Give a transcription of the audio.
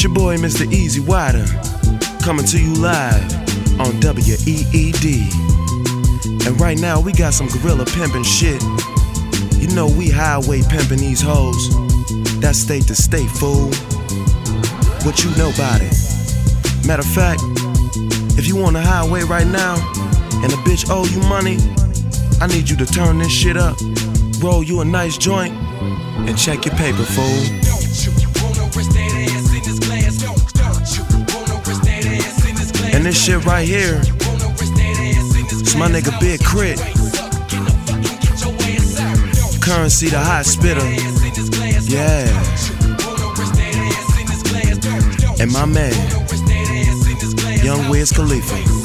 It's your boy, Mr. Easy Wider, coming to you live on WEED. And right now, we got some gorilla pimpin' shit. You know we highway pimpin' these hoes. That's state to state, fool. What you know about it? Matter of fact, if you on the highway right now, and a bitch owe you money, I need you to turn this shit up, roll you a nice joint, and check your paper, fool. And this shit right here, it's my nigga Big Crit, Currency the hot spitter, yeah. And my man, Young Wiz Khalifa.